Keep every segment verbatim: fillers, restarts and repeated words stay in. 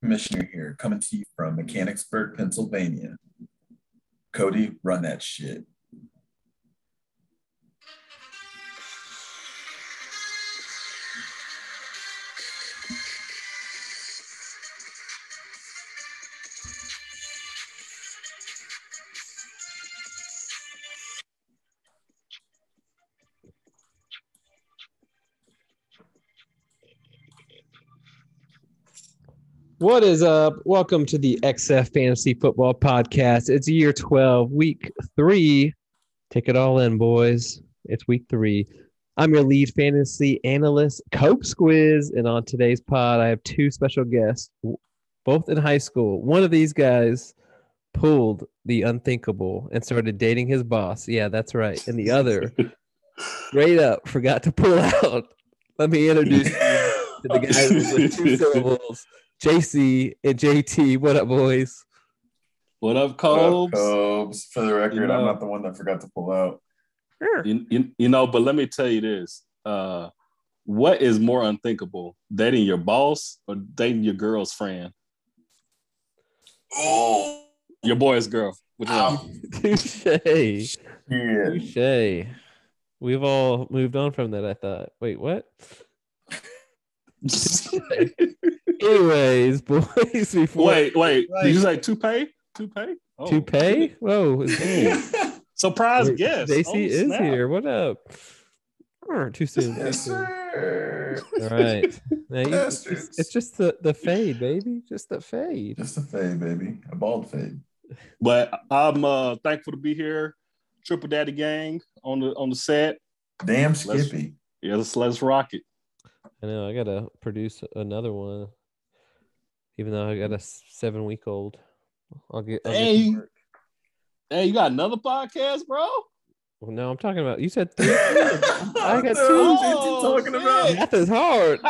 Commissioner here, coming to you from Mechanicsburg, Pennsylvania. Cody, run that shit. What is up? Welcome to the X F Fantasy Football Podcast. It's year twelve, week three. Take it all in, boys. It's week three. I'm your lead fantasy analyst, Cope Squiz, and on today's pod, I have two special guests, both in high school. One of these guys pulled the unthinkable and started dating his boss. Yeah, that's right. And the other, straight up, forgot to pull out. Let me introduce you to the guys with two syllables. J C and J T, what up, boys? What up, Cobes? What up, Cobes? For the record, you know, I'm not the one that forgot to pull out. You, you, you know, but let me tell you this. Uh, what is more unthinkable, dating your boss or dating your girl's friend? Oh, your boy's girl. Which one? Touche. Yeah. Touche. We've all moved on from that, I thought. Wait, what? Anyways, boys, before wait, wait, like, did you say toupee? Toupee? Oh. Toupee? Whoa. Surprise guest. J C oh, is here. What up? Oh, too soon. Too Yes, soon. sir. All right. Now you, it's, just, it's just the, the fade, baby. Just the fade. Just a fade, baby. A bald fade. But I'm uh, thankful to be here. Triple Daddy Gang on the on the set. Damn Skippy. Let's, yeah, let's, let's rock it. I know I gotta produce another one, even though I got a seven week old. I'll get. I'll hey, get hey, you got another podcast, bro? Well, no, I'm talking about. You said three. I got two. Oh, talking shit. about math is hard.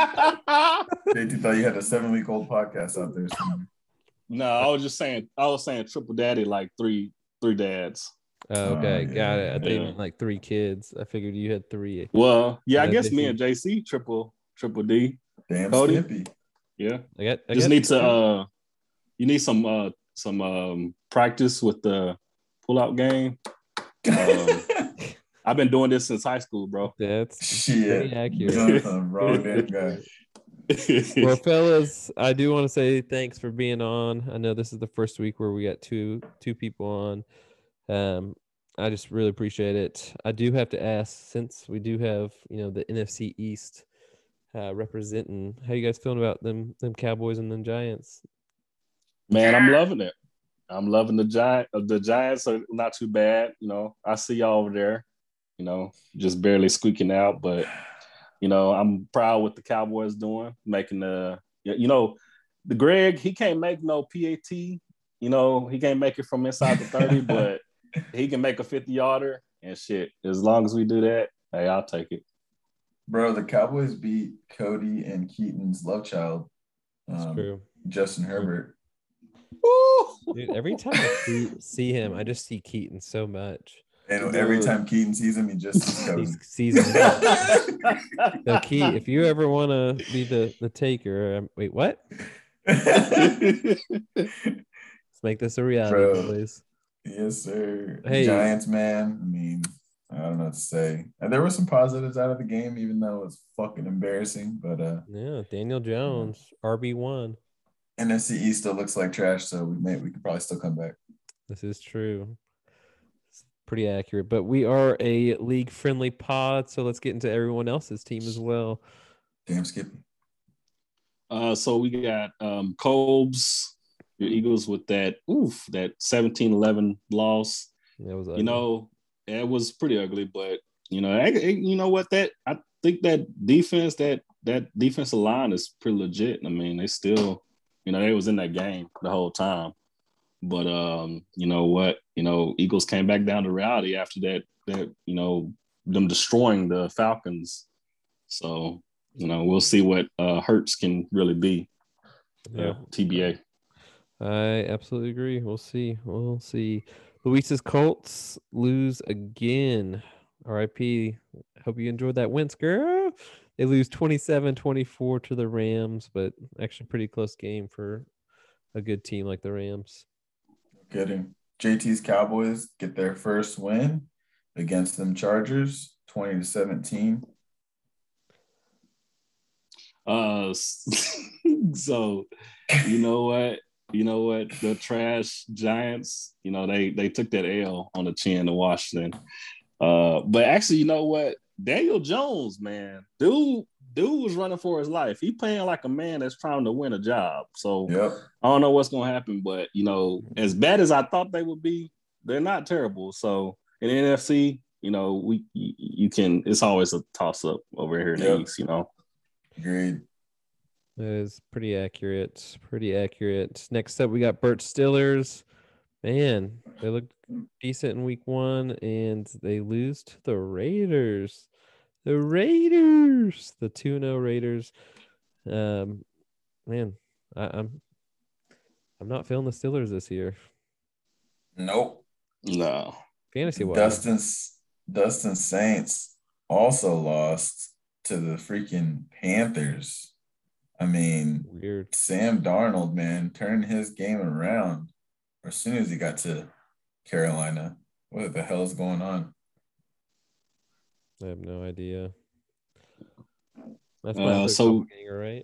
J T thought you had a seven week old podcast out there somewhere. No, I was just saying. I was saying Triple Daddy, like three, three dads. Oh, okay, oh, yeah, got it. I thought yeah. you meant like three kids. I figured you had three. Well, yeah, I uh, guess J C. me and J C triple triple D. Damn Cody? Skippy. Yeah, I got. I just got need to. Uh, you need some uh some um practice with the pull out game. Um, I've been doing this since high school, bro. That's Shit. pretty accurate. Jonathan, wrong damn guy. Well, fellas, I do want to say thanks for being on. I know this is the first week where we got two two people on. Um, I just really appreciate it. I do have to ask, since we do have, you know, the N F C East uh, representing, how you guys feeling about them them Cowboys and them Giants? Man, I'm loving it. I'm loving the Giant. The Giants are not too bad. You know, I see y'all over there. You know, just barely squeaking out, but you know, I'm proud what the Cowboys doing, making the. You know, the Greg, he can't make no P A T. You know, he can't make it from inside the thirty, but he can make a fifty yarder and shit. As long as we do that, hey, I'll take it. Bro, the Cowboys beat Cody and Keaton's love child, um, true. Justin Herbert. Dude, every time I see, see him, I just see Keaton so much. And Dude. every time Keaton sees him, he just sees Cody. He sees him. So, Keat, if you ever want to be the, the taker, um, wait, what? Let's make this a reality, Bro. please. Yes, sir. Hey. Giants, man. I mean, I don't know what to say. And there were some positives out of the game, even though it was fucking embarrassing. But uh, Yeah, Daniel Jones, R B one. N F C East still looks like trash, so we may we could probably still come back. This is true. It's pretty accurate. But we are a league-friendly pod, so let's get into everyone else's team as well. Damn Skippy. Uh, so we got um, Cobes, your Eagles with that oof that seventeen eleven loss. That was You know, it was pretty ugly, but you know, I, you know what? That I think that defense, that that defensive line is pretty legit. I mean, they still, you know, they was in that game the whole time. But um, you know what? You know, Eagles came back down to reality after that. That you know, them destroying the Falcons. So you know, we'll see what uh, Hurts can really be. Yeah, T B A. I absolutely agree. We'll see. We'll see. Luis's Colts lose again. R I P. Hope you enjoyed that win, girl. They lose twenty-seven twenty-four to the Rams, but actually pretty close game for a good team like the Rams. Kidding. J T's Cowboys get their first win against them Chargers, twenty to seventeen. Uh, so you know what? You know what? The trash Giants, you know, they they took that L on the chin to Washington. Uh, but actually, you know what? Daniel Jones, man, dude, dude was running for his life. He playing like a man that's trying to win a job. So Yep. I don't know what's gonna happen, but you know, as bad as I thought they would be, they're not terrible. So in the N F C, you know, we you, you can. It's always a toss up over here in Yep. the East. You know. Agreed. That is pretty accurate. Pretty accurate. Next up, we got Burt Stillers. Man, they looked decent in week one, and they lose to the Raiders. The Raiders, the two and oh Raiders. Um, man, I, I'm I'm not feeling the Steelers this year. Nope. No. Fantasy wise. Dustin's Dustin Saints also lost to the freaking Panthers. I mean, Weird. Sam Darnold, man, turned his game around as soon as he got to Carolina. What the hell is going on? I have no idea. That's Uh, my so- ganger, right?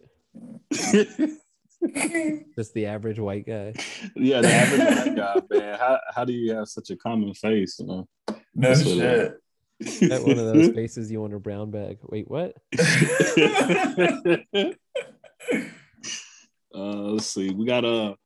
Just the average white guy. Yeah, the average white guy, man. How how do you have such a common face? You know. No That's what, uh, shit. Got one of those faces you want a brown bag. Wait, what? uh, let's see. We got uh,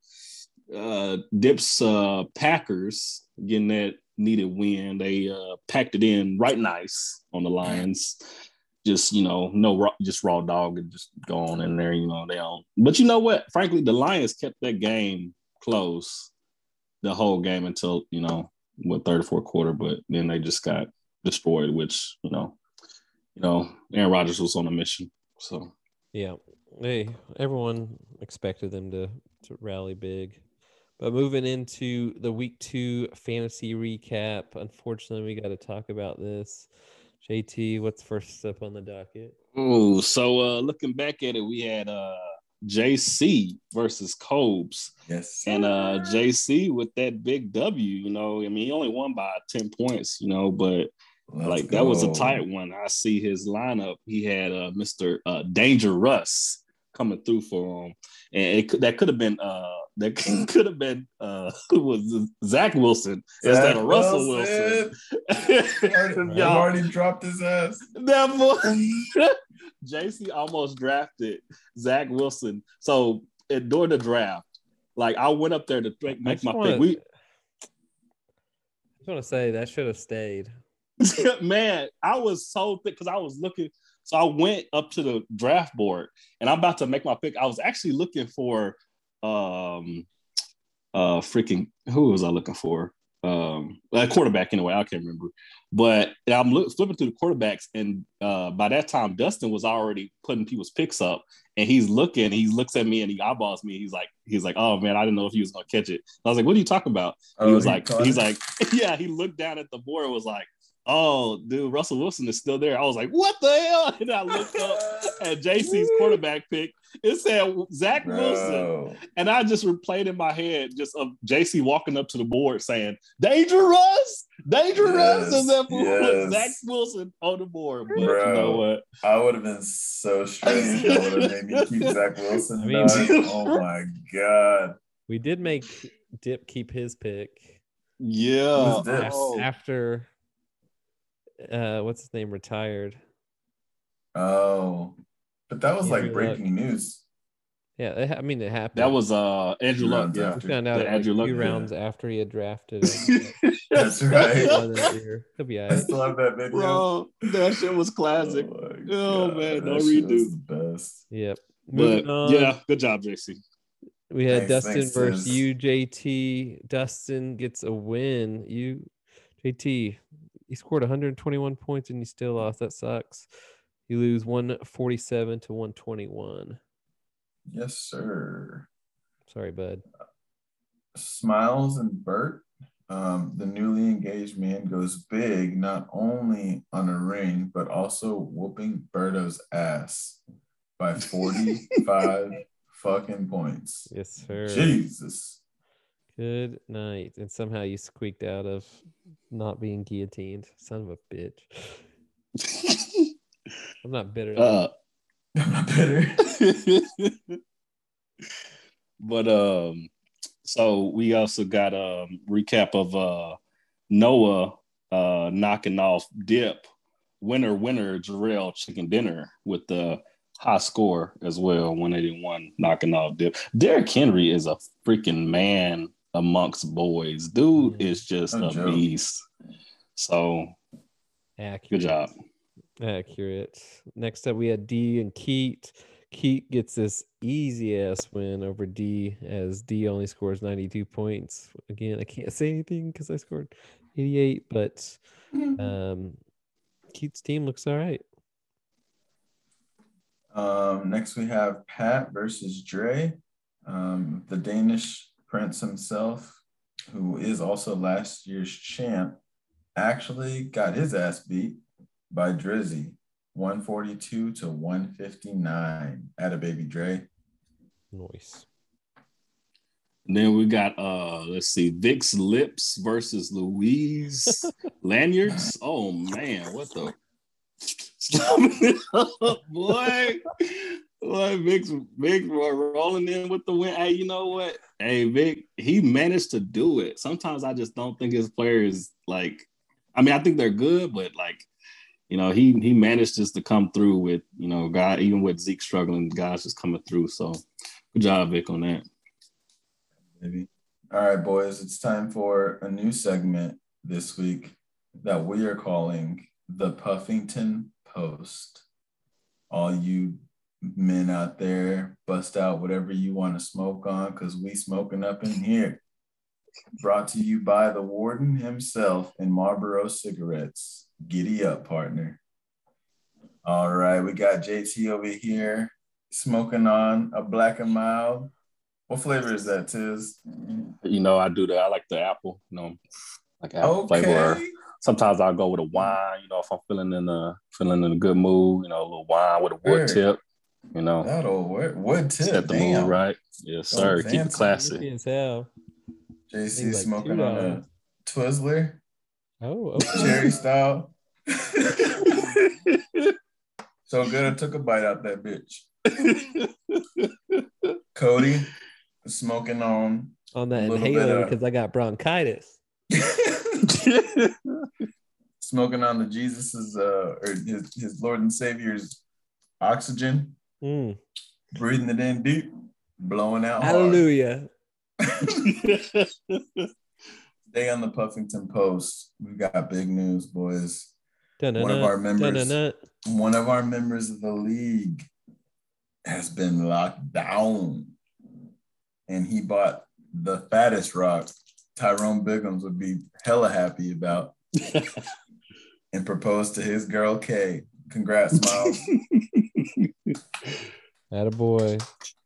uh Dips uh Packers getting that needed win. They uh packed it in right nice on the Lions. Just, you know, no raw, just raw dog and just go on in there, you know, they don't. But you know what? Frankly, the Lions kept that game close the whole game until, you know, what third or fourth quarter, but then they just got destroyed, which, you know, you know, Aaron Rodgers was on a mission. So Yeah. Hey, everyone expected them to, to rally big. But moving into the week two fantasy recap, unfortunately, we got to talk about this. J T, what's first up on the docket? Oh, so uh looking back at it, we had uh J C versus Cobes. Yes. And uh J C with that big W, you know, I mean, he only won by ten points, you know, but Let's like go. that was a tight one. I see his lineup. He had uh Mister Uh, Danger Russ coming through for him. And it could, that could have been uh that could have been uh who was Zach Wilson instead of Russell Wilson. Wilson. I've already dropped his ass. That boy J C almost drafted Zach Wilson. So uh, during the draft, like I went up there to make, make my wanna, pick. We I just want to say that should have stayed. man, I was so thick because I was looking. So I went up to the draft board and I'm about to make my pick. I was actually looking for um uh freaking who was I looking for? Um a quarterback anyway, I can't remember. But I'm look, flipping through the quarterbacks, and uh by that time Dustin was already putting people's picks up, and he's looking, he looks at me and he eyeballs me. He's like, he's like, oh man, I didn't know if he was gonna catch it. I was like, what are you talking about? And Oh, he was he like, caught he's it? like, yeah, he looked down at the board and was like, oh, dude, Russell Wilson is still there. I was like, what the hell? And I looked up at J C's quarterback pick. It said Zach Bro. Wilson. And I just replayed in my head just of J C walking up to the board saying, Dangerous, Dangerous. Yes, And then yes. Zach Wilson on the board. But Bro. you know what? I would have been so stressed. That would have made me keep Zach Wilson. I mean- dog. Oh my god. We did make Dip keep his pick Yeah. Who's this? Oh. after uh what's his name retired. Oh, but that was Yeah, like good breaking news. Yeah, it, ha- I mean it happened. That was uh Andrew Two Luck. rounds Yeah. we after. found out the like Andrew a Luck, few yeah. rounds after he had drafted him. That's right. That year. He'll be all I right. still have that video. Bro, that shit was classic. Oh, my Oh, God, man, that no shit redo. was the best. Yep. But Moving on. yeah, good job, J C. We had Thanks, Dustin thanks, versus sis. you, J T. Dustin gets a win. You, J T, he scored one hundred twenty-one points and you still lost. That sucks. You lose one forty-seven to one twenty-one. Yes, sir. Sorry, bud. Smiles and Bert, um, the newly engaged man goes big not only on a ring, but also whooping Berto's ass by forty-five fucking points. Yes, sir. Jesus. Good night. And somehow you squeaked out of not being guillotined. Son of a bitch. I'm not bitter. Uh, I'm not bitter. But um, so we also got a um, recap of uh Noah uh knocking off Dip, winner winner Jarrell chicken dinner with the high score as well, one eighty-one knocking off Dip. Derrick Henry is a freaking man amongst boys. Dude mm. is just no a joke. beast. So Accurate. Good job. Accurate. Next up, we had D and Keat. Keat gets this easy ass win over D, as D only scores ninety-two points. Again, I can't say anything because I scored eighty-eight, but um, Keat's team looks all right. Um, next, we have Pat versus Dre, um, the Danish prince himself, who is also last year's champ, actually got his ass beat by Drizzy, one forty-two to one fifty-nine. Atta baby Dre. Nice. And then we got uh let's see, Vic's Lips versus Louise Lanyards. Oh man, what the boy. Boy, Vic's Vic rolling in with the win. Hey, you know what? Hey, Vic, he managed to do it. Sometimes I just don't think his players like I mean, I think they're good, but like You know, he he managed just to come through with, you know, guy, even with Zeke struggling, guys just coming through. So good job, Vic, on that. Maybe. All right, boys, it's time for a new segment this week that we are calling the Puffington Post. All you men out there, bust out whatever you want to smoke on, because we smoking up in here. Brought to you by the warden himself and Marlboro cigarettes. Giddy up, partner. All right, we got J T over here smoking on a Black and Mild. What flavor is that, Tiz? You know, I do that. I like the apple, you know, like apple okay. flavor. Sometimes I'll go with a wine, you know, if I'm feeling in a feeling in a good mood, you know, a little wine with a wood sure. tip, you know. That'll work. Wood tip. Set the Damn. mood right. Yes, sir. Keep it classy. As hell. J C like smoking on a Twizzler. Oh, okay. Cherry style. So good, I took a bite out that bitch. Cody smoking on on that inhaler because I got bronchitis. Smoking on the Jesus's uh or his, his Lord and Savior's oxygen. Mm. Breathing it in deep, blowing out. Hallelujah. Today on the Puffington Post, we got big news, boys. Dun-dun-dun, one of our members, dun-dun-dun. one of our members of the league has been locked down, and he bought the fattest rock Tyrone Biggums would be hella happy about, and proposed to his girl Kay. Congrats, Miles. Attaboy.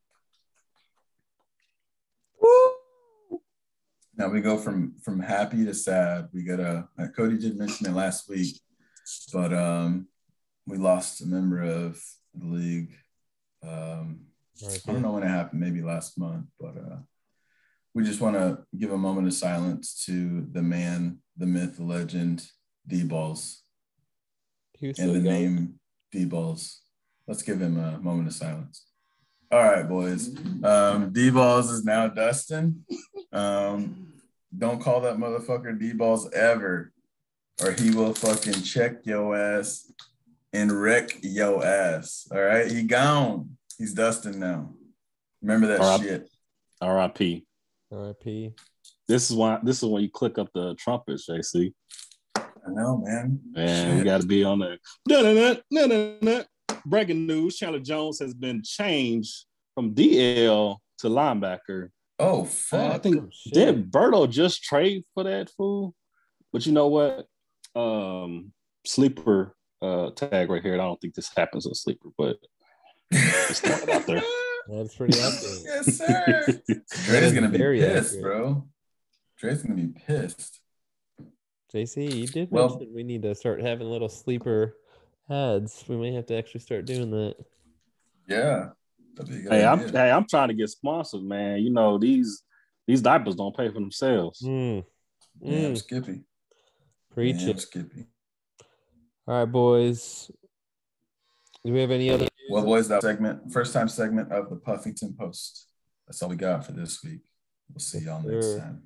Now we go from from happy to sad. We got a uh, Cody did mention it last week, but um, we lost a member of the league. Um, right, I don't know when it happened, maybe last month, but uh, we just want to give a moment of silence to the man, the myth, the legend, D-Balls, and the young. name D-Balls. Let's give him a moment of silence. All right, boys. Um, D-Balls is now Dustin. Um, don't call that motherfucker D-Balls ever, or he will fucking check your ass and wreck your ass. All right? He gone. He's Dustin now. Remember that R- shit. R I P R I P This is why this is when you click up the trumpets, J C. I know, man. Man, shit. We got to be on there. Da-da-da-da-da-da. Breaking news: Chandler Jones has been changed from D L to linebacker. Oh, fuck. I think, oh, did Berto just trade for that fool? But you know what? Um, sleeper uh, tag right here. I don't think this happens on sleeper, but just throwing it out there. That's pretty accurate. Yes, sir. Dre's going to be pissed, accurate. bro. Dre's going to be pissed. J C, you did well, mention we need to start having little sleeper ads. We may have to actually start doing that. Yeah. Hey, I'm hey, I'm trying to get sponsored, man. You know, these these diapers don't pay for themselves. Mm. Damn, mm. Skippy. Preach Damn, it. Skippy. All right, boys. Do we have any other? Well, boys, that segment, first time segment of the Puffington Post. That's all we got for this week. We'll see y'all sure. next time.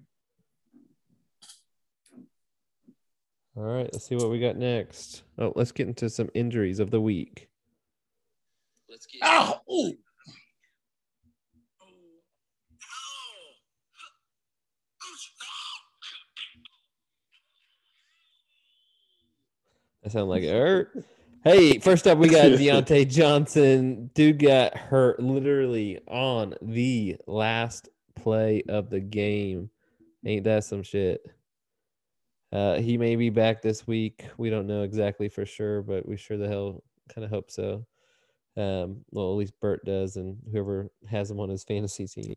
All right, let's see what we got next. Oh, let's get into some injuries of the week. Let's get. Ow! Ooh. That sound like it hurt. Hey, first up, we got Deontay Johnson. Dude got hurt literally on the last play of the game. Ain't that some shit? Uh, he may be back this week. We don't know exactly for sure, but we sure the hell kind of hope so. Um, well, at least Bert does, and whoever has him on his fantasy team.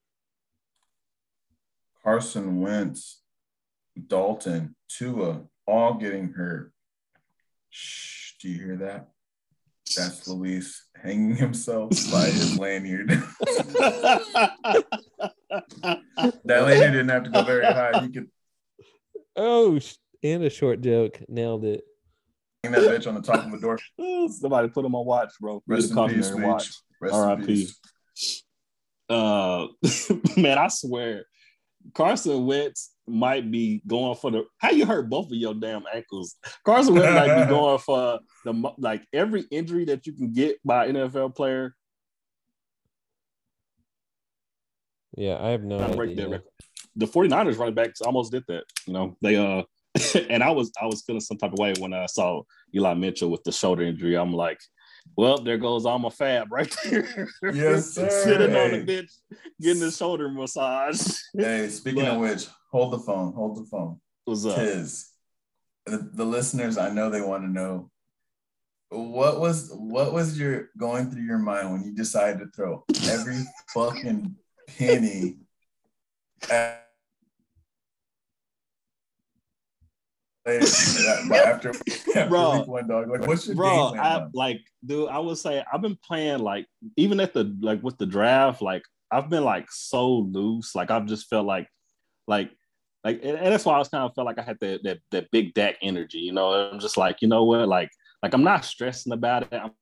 Carson Wentz, Dalton, Tua, all getting hurt. Shh, do you hear that? That's Luis hanging himself by his lanyard. That lanyard didn't have to go very high. He could. Oh, and a short joke. Nailed it. Hang that bitch on the top of the door. Somebody put him on watch, bro. Rest in peace, watch. R I P Uh, man, I swear, Carson Wentz might be going for the. How you hurt both of your damn ankles? Carson Wentz might be going for the like every injury that you can get by an N F L player. Yeah, I have no idea. Break that record. The 49ers running backs almost did that. You know, they uh, and I was I was feeling some type of way when I saw Eli Mitchell with the shoulder injury. I'm like, well, there goes all my fab right there. Yes, sir. Sitting hey. on the bench, getting his shoulder massage. Hey, speaking but, of which, hold the phone. Hold the phone. What's up? Tiz, the, the listeners, I know they want to know what was what was your going through your mind when you decided to throw every fucking penny at after, after bro, week one, dog. Like, what's your bro? game I plan? like, dude. I would say I've been playing like even at the like with the draft. Like I've been like so loose. Like I've just felt like, like, like, and that's why I was kind of felt like I had that that that big Dak energy. You know, I'm just like, you know what, like, like I'm not stressing about it. I'm,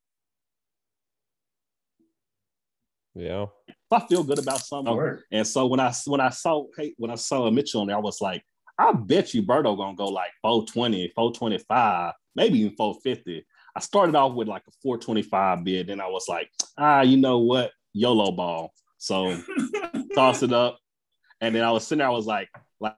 yeah. If I feel good about something, oh, and so when I when I saw hey when I saw Mitchell on there, I was like, I bet you Berto gonna go like four twenty, four twenty-five, maybe even four fifty. I started off with like a four twenty-five bid, then I was like, ah, you know what, YOLO ball. So tossed it up, and then I was sitting there, I was like, like,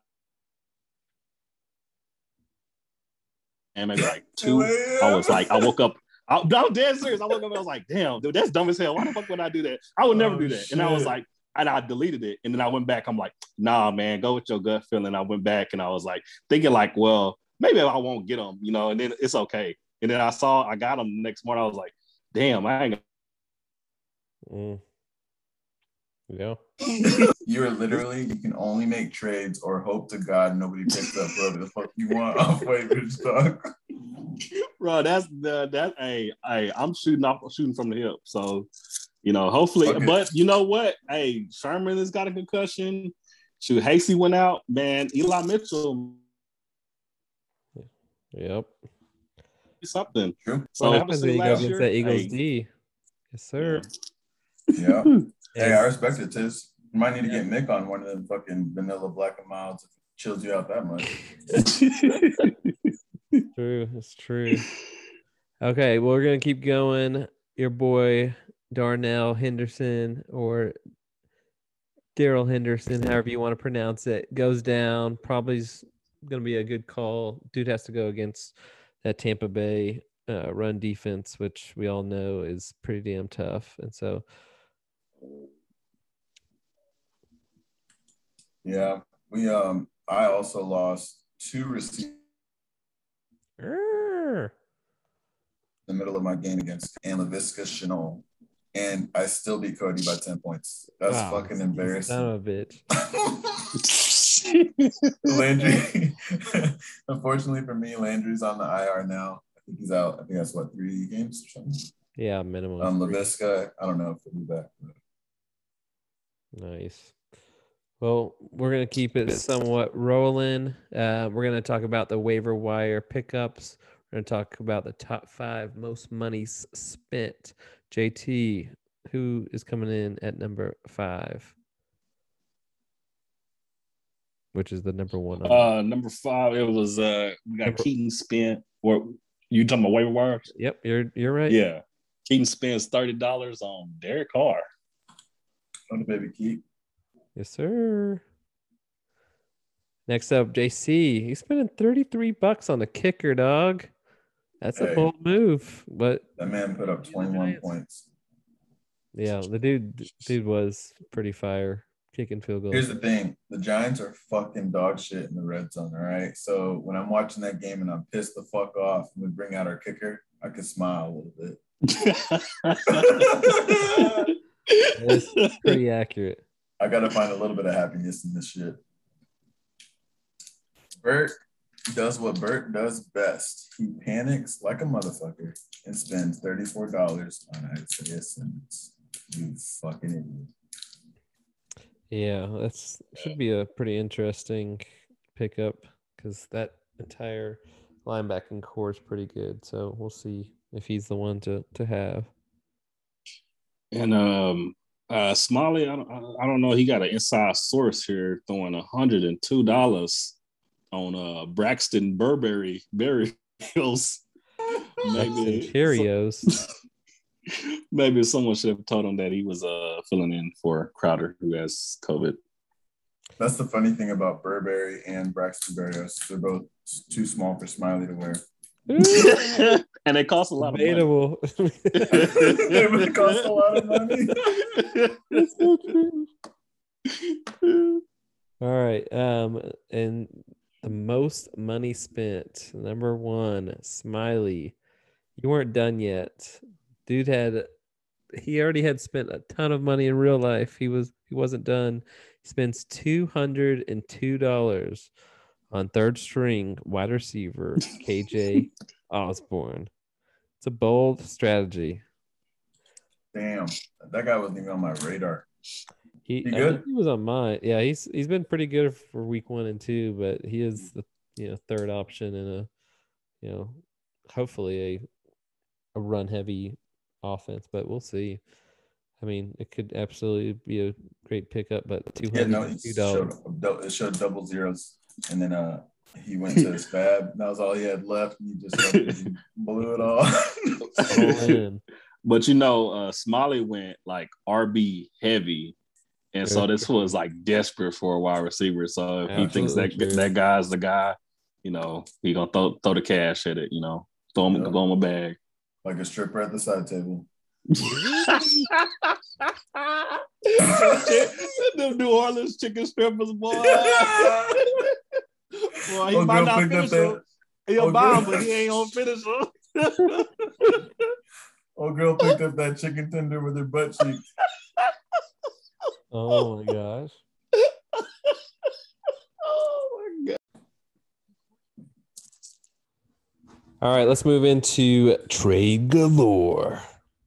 and maybe like two. I was like, I woke up. I, I'm dead serious. I woke up and I was like, damn, dude, that's dumb as hell. Why the fuck would I do that? I would never oh, do that. Shit. And I was like, and I deleted it. And then I went back. I'm like, nah, man, go with your gut feeling. I went back and I was like, thinking like, well, maybe I won't get them, you know, and then it's okay. And then I saw, I got them the next morning. I was like, damn, I ain't mm. Yeah. You're literally, you can only make trades or hope to God nobody picks up whoever the fuck you want off waivers, dog. Bro, that's the, that, hey, hey, I'm shooting off, shooting from the hip. So, you know, hopefully, okay. But you know what? Hey, Sherman has got a concussion. Shoot, Hasty went out, man. Eli Mitchell. Yep. Something. True. So what happens when you go against that Eagles hey. D? Yes, sir. Yeah. Hey, I respect it, Tiz. You might need to get Mick on one of them fucking vanilla black and milds if it chills you out that much. True. It's true. Okay, well, we're going to keep going. Your boy, Darnell Henderson, or Daryl Henderson, however you want to pronounce it, goes down. Probably is going to be a good call. Dude has to go against that Tampa Bay uh, run defense, which we all know is pretty damn tough. And so, yeah, we um, I also lost two receivers in the middle of my game against and LaVisca Chenault, and I still beat Cody by ten points. That's wow, fucking embarrassing. Son of a bitch. Landry, unfortunately for me, Landry's on the I R now. I think he's out. I think that's what, three games or something. Yeah, minimum. Um, Laviska, I don't know if he'll be back. But... Nice. Well, we're going to keep it somewhat rolling. Uh, we're going to talk about the waiver wire pickups. We're going to talk about the top five most money spent. J T, who is coming in at number five? Which is the number one? Uh, number five, it was uh, we got number... Keaton spent. Or you talking about waiver wires? Yep, you're you're right. Yeah, Keaton spends thirty dollars on Derek Carr. On the baby Keat. Yes, sir. Next up, J C. He's spending thirty-three bucks on the kicker, dog. That's hey, a bold move, but that man put up twenty-one points. Yeah, the dude dude was pretty fire kicking field goals. Here's the thing. The Giants are fucking dog shit in the red zone, all right? So when I'm watching that game and I'm pissed the fuck off and we bring out our kicker, I can smile a little bit. That's pretty accurate. I got to find a little bit of happiness in this shit. Bert does what Bert does best. He panics like a motherfucker and spends thirty-four dollars on Isaiah Simmons. You fucking idiot. Yeah, that's should be a pretty interesting pickup because that entire linebacking core is pretty good. So we'll see if he's the one to to have. And um, uh, Smalley, I don't, I don't know. He got an inside source here throwing one hundred two dollars on uh Braxton Burberry Burials. Maybe Cheerios. Maybe someone should have told him that he was uh filling in for Crowder, who has COVID. That's the funny thing about Burberry and Braxton Berrios. They're both too small for Smiley to wear. And they cost a lot Debatable. of money. They cost a lot of money. That's so true. All right. Um, and the most money spent, number one, Smiley. You weren't done yet. Dude had he already had spent a ton of money in real life. He was he wasn't done. He spends two hundred and two dollars on third string wide receiver K J Osborne. It's a bold strategy. Damn, that guy wasn't even on my radar. He, he good? He was on mine. Yeah, he's he's been pretty good for week one and two, but he is the you know third option in a you know hopefully a a run heavy offense, but we'll see. I mean, it could absolutely be a great pickup, but two hundred two dollars. Yeah, no, it showed double zeros, and then uh, he went to his fab. That was all he had left, and he just he blew it all. Oh, but you know, uh, Smalley went like R B heavy, and so this was like desperate for a wide receiver. So if he thinks that true. that guy's the guy, you know, he gonna throw throw the cash at it. You know, throw him, yeah. throw him a bag. Like a stripper at the side table. Them New Orleans chicken strippers, boy. Boy, he oh, might girl, not finish them. He'll oh, buy them, but he ain't gonna finish them. Old girl picked up that chicken tender with her butt cheeks. Oh my gosh. All right, let's move into trade galore.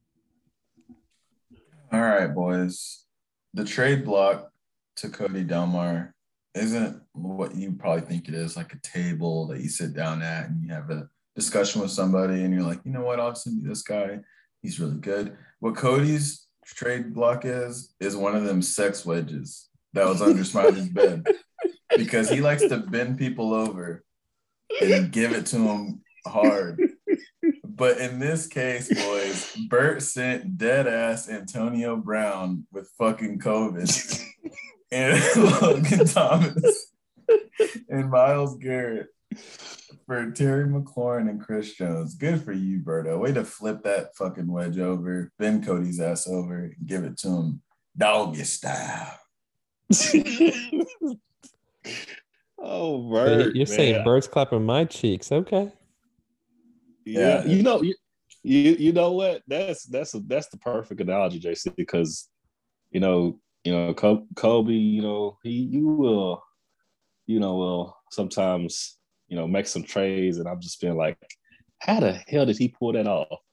All right, boys. The trade block to Cody Delmar isn't what you probably think it is, like a table that you sit down at and you have a discussion with somebody and you're like, you know what, I'll send you this guy. He's really good. What Cody's trade block is, is one of them sex wedges that was under Smiley's bed because he likes to bend people over and give it to them hard. But in this case, boys, Bert sent dead ass Antonio Brown with fucking COVID and Logan Thomas and Myles Garrett for Terry McLaurin and Chris Jones. Good for you, Berto. Way to flip that fucking wedge over, bend Cody's ass over, and give it to him doggy style. Oh, Bert. You're man. saying Bert's clapping my cheeks. Okay. Yeah, you know, you, you you know what? That's that's a, that's the perfect analogy, J C. Because you know, you know, Kobe, you know, he you will, you know, will sometimes you know make some trades, and I'm just feeling like, how the hell did he pull that off?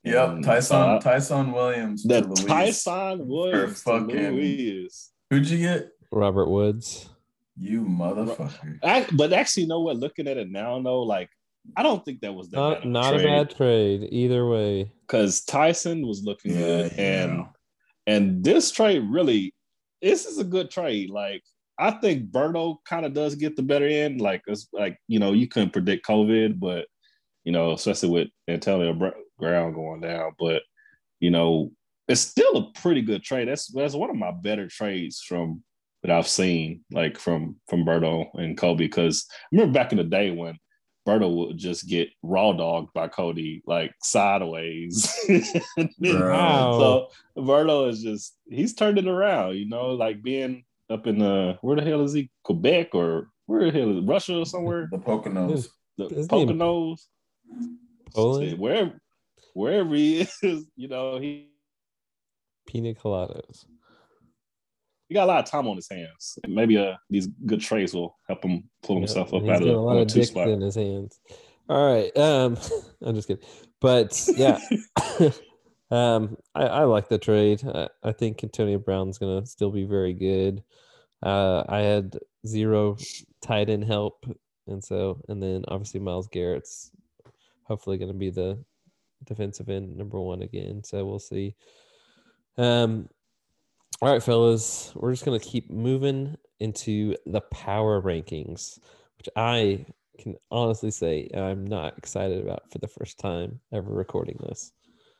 Yep, And Tyson so I, Tyson Williams the to Luis. Tyson Williams to fucking- Luis. Who'd you get? Robert Woods. You motherfucker. I, but actually, you know what? Looking at it now, though, like I don't think that was that Not, bad of a not trade. a bad trade either way. Because Tyson was looking Yeah, good, yeah. and and this trade really, this is a good trade. Like I think Berto kind of does get the better end. Like it's like you know you couldn't predict COVID, but you know especially with Antonio Brown going down, but you know it's still a pretty good trade. That's that's one of my better trades from that I've seen, like from from Berto and Kobe. Because I remember back in the day when Berto would just get raw dogged by Cody like sideways. Wow. So Berto is just he's turned it around, you know, like being up in the where the hell is he? Quebec or where the hell is it? Russia or somewhere? The Poconos. The Isn't he in Poconos. Poland? Wherever wherever he is, you know, he Pina coladas. he got a lot of time on his hands. Maybe uh these good trades will help him pull himself Yeah, up he's out of got the a lot one of two dicks spot. in his hands. All right. Um, I'm just kidding. But yeah, um, I, I like the trade. I, I think Antonio Brown's gonna still be very good. Uh, I had zero tight end help, and so and then obviously Myles Garrett's hopefully gonna be the defensive end number one again. So we'll see. Um. All right, fellas, we're just going to keep moving into the power rankings, which I can honestly say I'm not excited about for the first time ever recording this.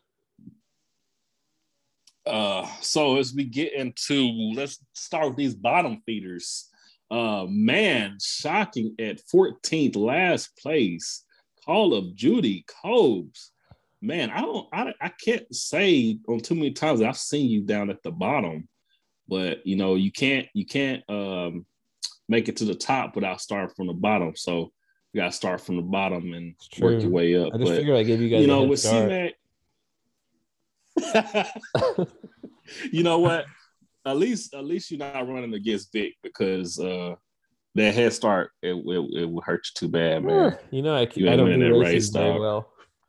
Uh, so as we get into, let's start with these bottom feeders. Uh, man, shocking at fourteenth, last place, Call of Duty, Cobes. Man, I don't, I, I can't say on too many times that I've seen you down at the bottom. But you know, you can't you can't um, make it to the top without starting from the bottom. So you gotta start from the bottom and work your way up. I just but, figured I gave you guys you know, a head with start. C-Mac, you know what? At least at least you're not running against Vic because uh, that head start it, it, it would hurt you too bad, man. You know, I, You I ain't don't winning do that races race, very dog. well.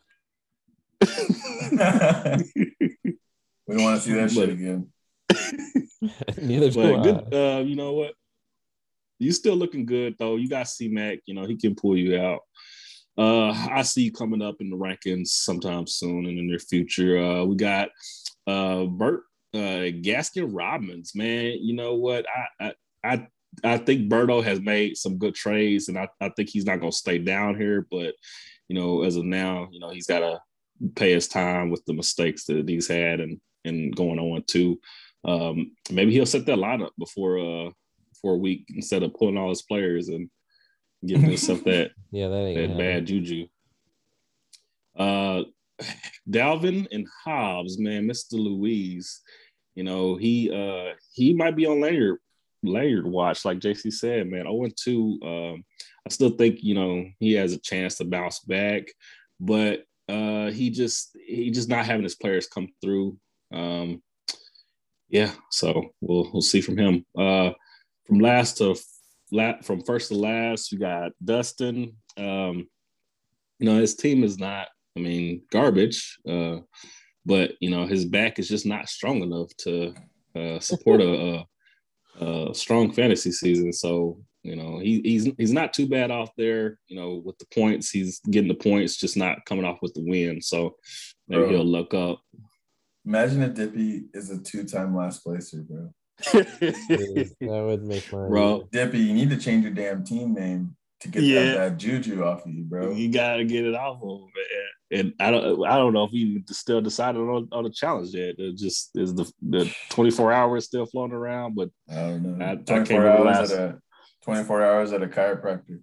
We don't want to see that shit But- again. Neither do But I. good, uh, you know what? You still looking good though. You got C-Mac, you know, he can pull you out. Uh, I see you coming up in the rankings sometime soon in the near future. Uh, we got uh Bert uh Gaskin Robbins, man. You know what? I I I, I think Berto has made some good trades, and I, I think he's not gonna stay down here, but you know, as of now, you know, he's gotta pay his time with the mistakes that he's had and and going on too. Um, maybe he'll set that lineup before uh for a week instead of pulling all his players and giving himself that Yeah, that ain't that happening. bad juju. Uh, Dalvin and Hobbs, man, Mister Louise, you know he uh he might be on Lanyard Lanyard watch, like J C said, man. oh and two. Um, I still think you know he has a chance to bounce back, but uh, he just he just not having his players come through. Um, yeah, so we'll we'll see from him. Uh, from last to lat from first to last, we got Dustin. Um, you know his team is not, I mean, garbage, uh, but you know his back is just not strong enough to uh, support a, a, a strong fantasy season. So you know he, he's he's not too bad off there. You know with the points, he's getting the points, just not coming off with the win. So maybe Bro. he'll look up. Imagine if Dippy is a two-time last placer, bro. That would make my Bro, Dippy, you need to change your damn team name to get Yeah. that bad juju off of you, bro. you gotta get it off of him, man. And I don't, I don't know if he still decided on, on the challenge yet. It just is the the twenty-four hours still floating around, but I don't know. I- I twenty-four can't remember hours last- at a twenty-four hours at a chiropractor,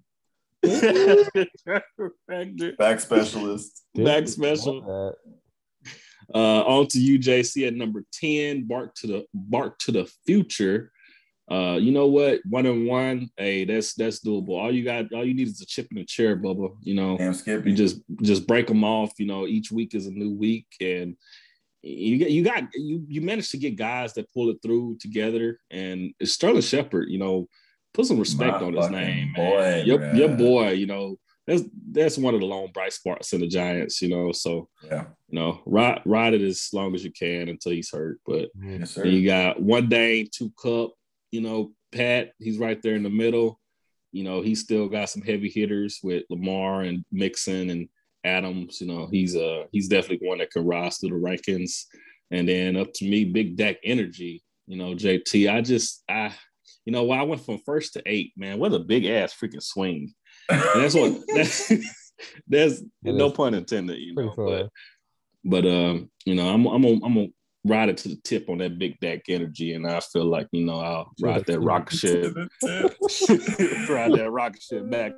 back specialist. Back special. Uh, on to you, J C, at number ten. Bark to the bark to the future. Uh, you know what? One and one. Hey, that's that's doable. All you got, all you need is a chip in the chair, Bubba. You know, Damn Skippy. you just just break them off. You know, each week is a new week, and you get you got you you managed to get guys that pull it through together. And it's Sterling Shepard. You know, put some respect My on his fucking name, boy, man. Your bruh. your boy. You know, that's that's one of the lone bright spots in the Giants, you know. So yeah, you know, ride ride it as long as you can until he's hurt. But yes, sir. then you got one Dane, two Cup, you know, Pat, he's right there in the middle. You know, he's still got some heavy hitters with Lamar and Mixon and Adams. You know, he's uh he's definitely one that can rise through the rankings. And then up to me, Big Dak Energy. You know, J T. I just I you know, when I went from first to eight, man, what a big ass freaking swing. And that's what that's there's no pun intended, you know. But but um, you know, I'm I'm gonna I'm gonna ride it to the tip on that Big Dak Energy, and I feel like, you know, I'll ride that rocket ship, ride that rocket ship back.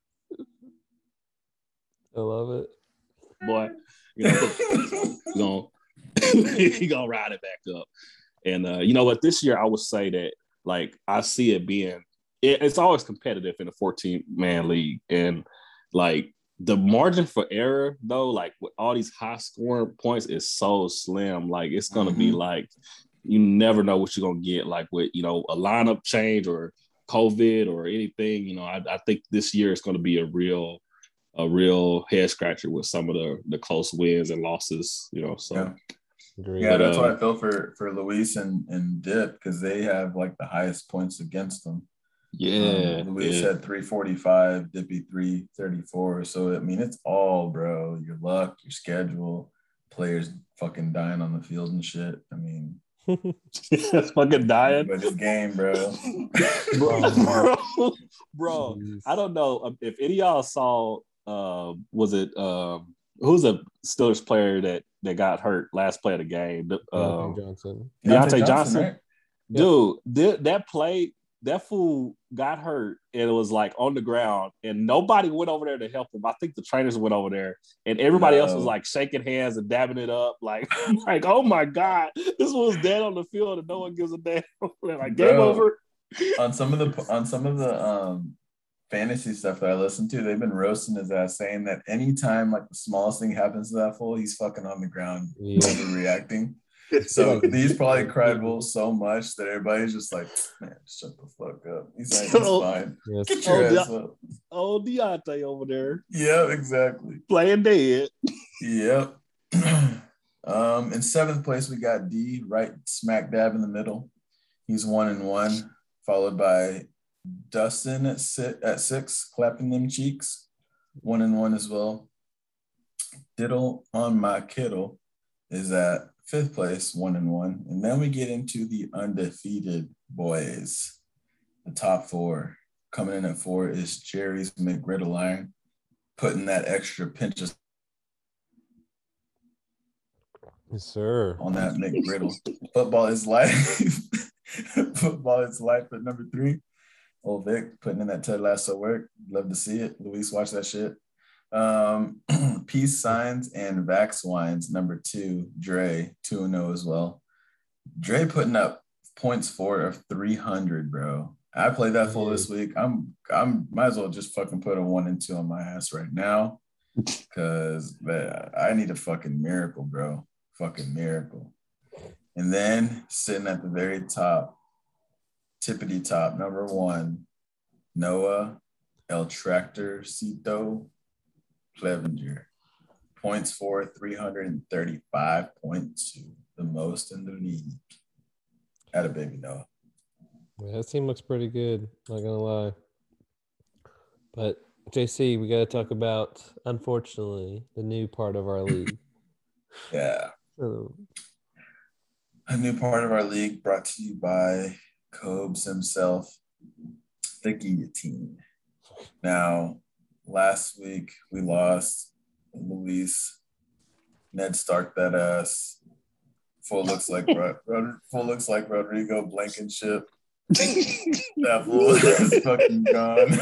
I love it, boy. You know, gonna he gonna ride it back up. And uh, you know what? This year, I would say that like I see it being it, it's always competitive in a fourteen man league, and like the margin for error, though, like with all these high scoring points, is so slim. Like it's gonna mm-hmm. be like you never know what you're gonna get. Like with you know a lineup change or COVID or anything. You know, I, I think this year is gonna be a real, a real head scratcher with some of the the close wins and losses. You know, so. Yeah. Yeah, that's um, why I feel for for Luis and and Dip, because they have like the highest points against them. Yeah, um, Luis yeah. had three forty-five, Dippy three thirty-four. So I mean, it's all, bro. Your luck, your schedule, players fucking dying on the field and shit. I mean, fucking dying. But this game, bro. bro, bro, bro. I don't know if any of y'all saw. Uh, was it um, who's a Steelers player that that got hurt last play of the game? Deontay um, Johnson. Deontay, Deontay Johnson, Johnson right? Dude, th- that play, that fool got hurt and it was like on the ground and nobody went over there to help him. I think the trainers went over there and everybody no. else was like shaking hands and dabbing it up. Like, like, oh my God, this was dead on the field and no one gives a damn. Like, game Bro, over. on some of the on some of the um fantasy stuff that I listen to, they've been roasting his ass, saying that anytime like the smallest thing happens to that fool, he's fucking on the ground, yeah. overreacting. So he's probably cried wolf so much that everybody's just like, man, shut the fuck up. He's like, it's fine. Yes. Get your oh, ass De- up. Oh, Deontay over there. Yeah, exactly. Playing dead. Yep. um, in seventh place, we got D, right smack dab in the middle. He's one and one, followed by Dustin at six, at six, clapping them cheeks, one and one as well. Diddle on my Kittle is at fifth place, one and one. And then we get into the undefeated boys. The top four. Coming in at four is Jerry's McGriddle, putting that extra pinch of yes, sir. on that McGriddle. Football is life. Football is life at number three. Old Vic putting in that Ted Lasso work. Love to see it. Luis, watch that shit. Um, Peace Signs and Vax Wines, number two. Dre, two and oh as well. Dre putting up points for of three hundred, bro. I played that full this week. I'm, I'm, might as well just fucking put a one and two on my ass right now, because I need a fucking miracle, bro. Fucking miracle. And then sitting at the very top, tippity top, number one, Noah El Tractor Cito Clevenger. Points for three thirty-five point two, the most in the league. Had a baby Noah. Yeah, that team looks pretty good, not gonna lie. But J C, we gotta talk about, unfortunately, the new part of our league. Yeah. So, a new part of our league brought to you by Cobes himself, the Guillotine. Now, last week we lost Luis. Ned Stark that ass. Full looks like full looks like Rodrigo Blankenship. That fool is fucking gone.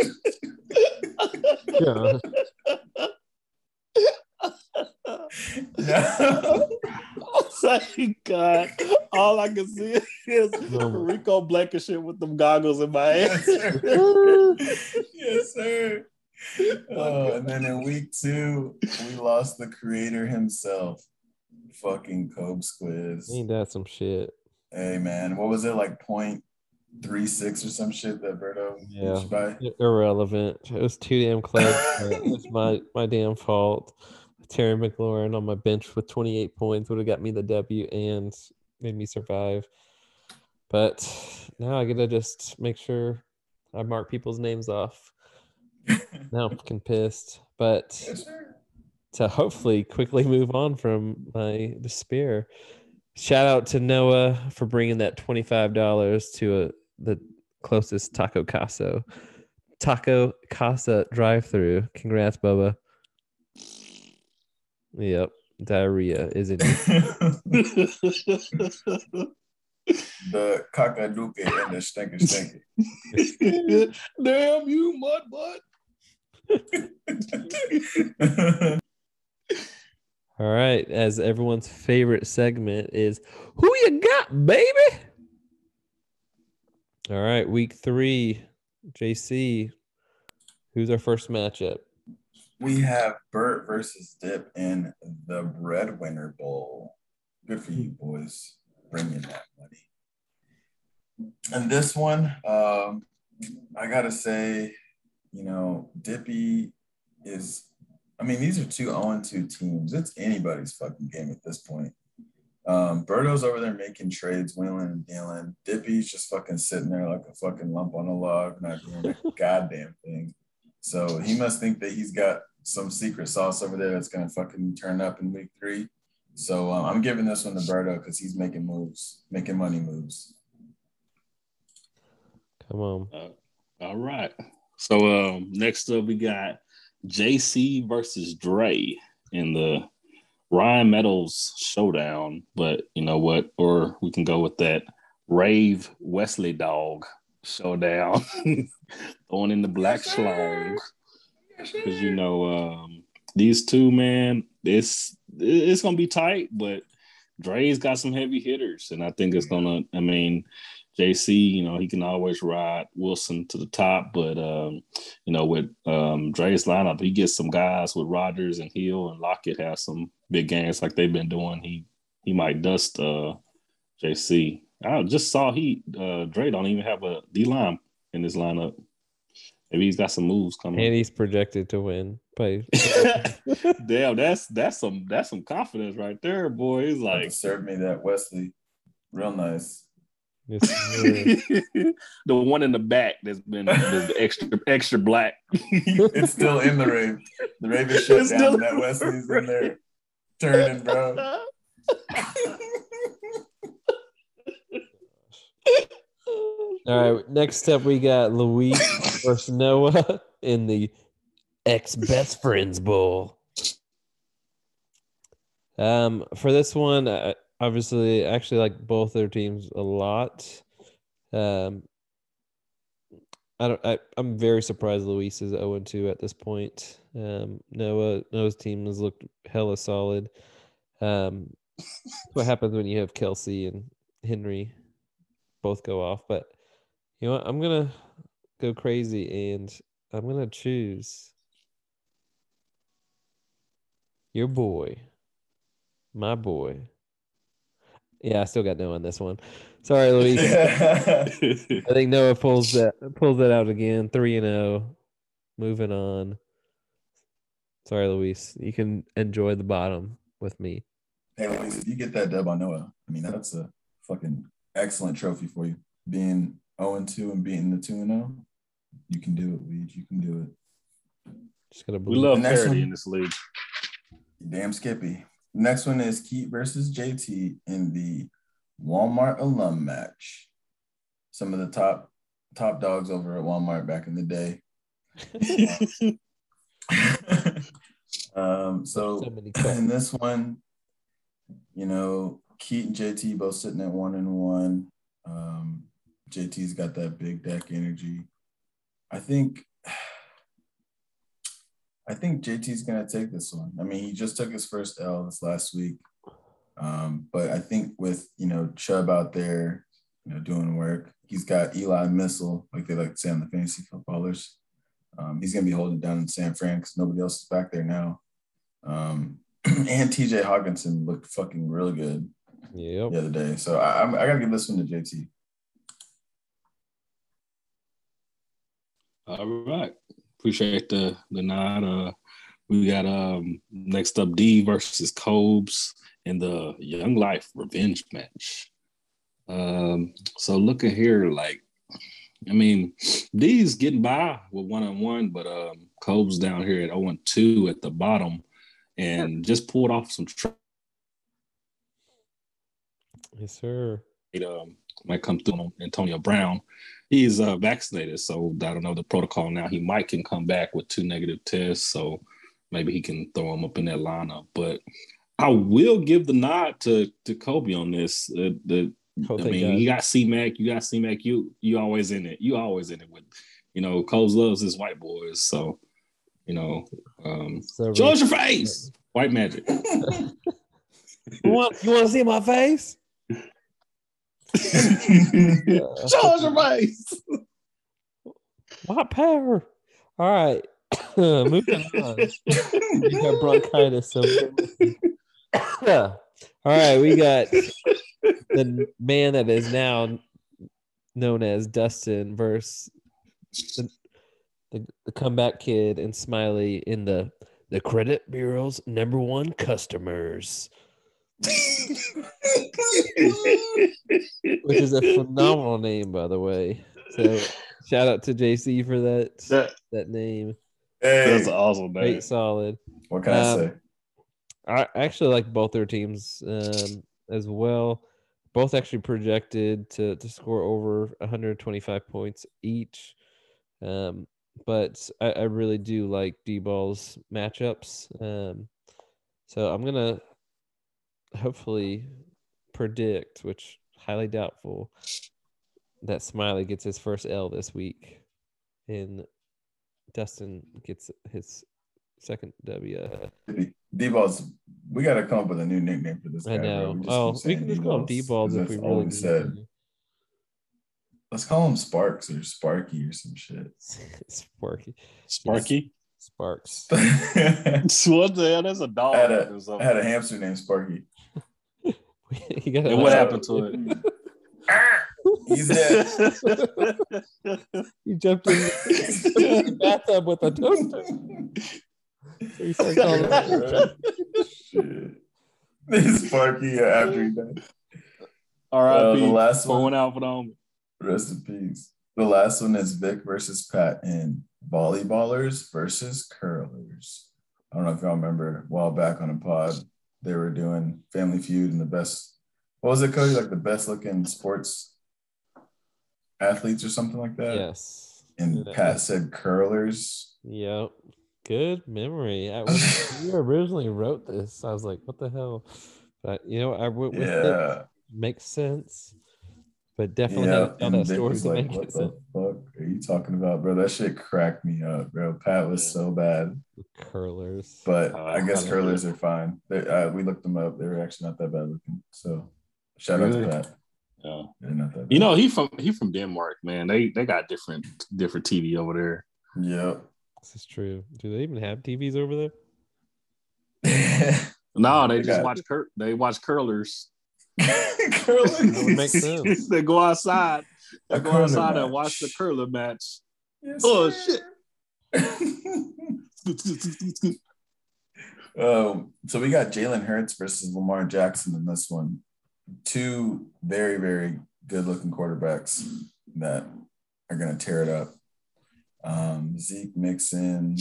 Yeah. Oh God! All I can see is Rico Blankenship with them goggles in my head. Yes, sir. Yes, sir. Oh, and then in week two, we lost the creator himself, fucking Cobe Squiz. Ain't that some shit? Hey man, what was it like? Point three six or some shit that Berto Yeah, beat you by. irrelevant. It was too damn close. It was my my damn fault. Terry McLaurin on my bench with twenty-eight points would have got me the W and made me survive. But now I gotta just make sure I mark people's names off. Now I'm fucking pissed. But Yes, sir. to hopefully quickly move on from my despair, shout out to Noah for bringing that twenty-five dollars to a, the closest Taco Casa. Taco Casa drive-through. Congrats, Bubba. Yep. Diarrhea is in The cockaduke and the stinker stinker. Damn you, mud butt. All right. As everyone's favorite segment is Who You Got, Baby? All right. Week three. J C, who's our first matchup? We have Bert versus Dip in the Breadwinner Bowl. Good for you, boys. Bring in that money. And this one, um, I got to say, you know, Dippy is, I mean, these are two oh two teams. It's anybody's fucking game at this point. Um, Berto's over there making trades, wheeling and dealing. Dippy's just fucking sitting there like a fucking lump on a log, not doing a goddamn thing. So he must think that he's got some secret sauce over there that's going to fucking turn up in week three. So um, I'm giving this one to Berto because he's making moves, making money moves. Come on. Uh, all right. So um, next up, we got J C versus Dre in the Ryan Meadows showdown. But you know what? Or we can go with that Rave Wesley Dog showdown. Throwing in the black yes, schlong. Because, yes, you know, um, these two, man, it's, it's going to be tight, but Dre's got some heavy hitters. And I think it's going to, I mean, J C, you know, he can always ride Wilson to the top, but um, you know, with um, Dre's lineup, he gets some guys with Rodgers and Hill and Lockett have some big games like they've been doing. He he might dust uh, J C. I just saw he uh, Dre don't even have a D line in his lineup. Maybe he's got some moves coming. And he's projected to win. But damn, that's that's some that's some confidence right there, boy. He's like, serve me that Wesley, real nice. the one in the back that's been that's extra extra black. It's still in the rave. The rave is shut it's down. That Wesley's in there turning, bro. All right. Next up, we got Luis versus Noah in the Ex Best Friends Bowl. Um, for this one. I, Obviously, I actually like both their teams a lot. Um, I don't. I, I'm very surprised Luis is oh and two at this point. Um, Noah Noah's team has looked hella solid. Um, what happens when you have Kelsey and Henry both go off? But you know what? I'm gonna go crazy and I'm gonna choose your boy, my boy. Yeah, I still got Noah on this one. Sorry, Luis. I think Noah pulls that pulls that out again. Three and zero. Moving on. Sorry, Luis. You can enjoy the bottom with me. Hey, Luis, if you get that dub on Noah, I mean that's a fucking excellent trophy for you. Being zero and two and beating the two and zero, you can do it, Weed. You can do it. Just gotta we love parity in this league. Damn Skippy. Next one is Keith versus J T in the Walmart alum match. Some of the top top dogs over at Walmart back in the day. um, so, so in this one, you know, Keith and J T both sitting at one and one. Um, J T's got that big deck energy. I think. I think J T's going to take this one. I mean, he just took his first L this last week. Um, but I think with, you know, Chubb out there, you know, doing work, he's got Eli Missile, like they like to say on the fantasy footballers. Um, he's going to be holding down in San Fran because nobody else is back there now. Um, and T J Hawkinson looked fucking really good yep. the other day. So I, I, I got to give this one to J T. All right. Appreciate the the nod. Uh, we got um next up D versus Cobes in the Young Life revenge match. Um, so looking here, like, I mean, D's getting by with one on one, but um, Cobes down here at oh and two at the bottom, and just pulled off some. Tra- Yes, sir. um, might come through on Antonio Brown. He's uh, vaccinated, so I don't know the protocol now. He might can come back with two negative tests, so maybe he can throw him up in that lineup. But I will give the nod to to Kobe on this. Uh, the Oh, I thank mean, God. you got C-Mac, you got C-Mac, you you always in it. You always in it with, you know, Coles loves his white boys, so you know, um, So show us your face, white magic. You want you want to see my face? Show us your face. White power. All right. Moving on. You got bronchitis, so yeah. All right, we got the man that is now known as Dustin versus the, the, the comeback kid and Smiley in the the credit bureau's number one customers, which is a phenomenal name, by the way. So shout out to J C for that that, that name. Hey, that's an awesome name. Great, solid. What can Um, I say? I actually like both their teams um, as well. Both actually projected to to score over one hundred twenty-five points each. Um, but I, I really do like D-Ball's matchups. Um, so I'm gonna hopefully predict, which highly doubtful, that Smiley gets his first L this week, and Dustin gets his second W. D-Ball's, we got to come up with a new nickname for this guy, I know. bro. We just Oh, keep we saying can just call him D-Balls, D-Balls if 'cause we that's all really we need said. to. Let's call him Sparks or Sparky or some shit. Sparky. Sparky? Sparks. What the hell? That's a dog. I had a, or something. I had a hamster named Sparky. You got And what happened to it? He's dead. You jumped in the bathtub with a toaster. So you started calling it. Shit. This Sparky after he died. All right, Uh, the last pouring one. out for the homie. Rest in peace. The last one is Vic versus Pat in volleyballers versus curlers. I don't know if y'all remember a while back on a pod, they were doing Family Feud and the best, what was it, Cody? Like the best looking sports athletes or something like that? Yes. And Yeah. Pat said curlers. Yep. Good memory. I, when you originally wrote this, I was like, what the hell? But, you know, I went with Yeah. it. Makes sense. But definitely Yeah. had to tell And that Vic story was to like, make what it the sense. fuck are you talking about, bro? That shit cracked me up, bro. Pat was Yeah. so bad. Curlers. But Uh, I guess I curlers are fine. They, uh, we looked them up. They were actually not that bad looking. So shout Really? out to Pat. Yeah. They're not that bad. You know, he from he from Denmark, man. They they got different different T V over there. Yep. This is true. Do they even have T Vs over there? No, they, They just got- watch cur- they watch curlers. Curlers. That would make sense. They go outside. They A go curler outside match. and watch the curler match. Yes, Oh, sir. um, so we got Jalen Hurts versus Lamar Jackson in this one. Two very, very good looking quarterbacks that are going to tear it up. Um, Zeke Mixon,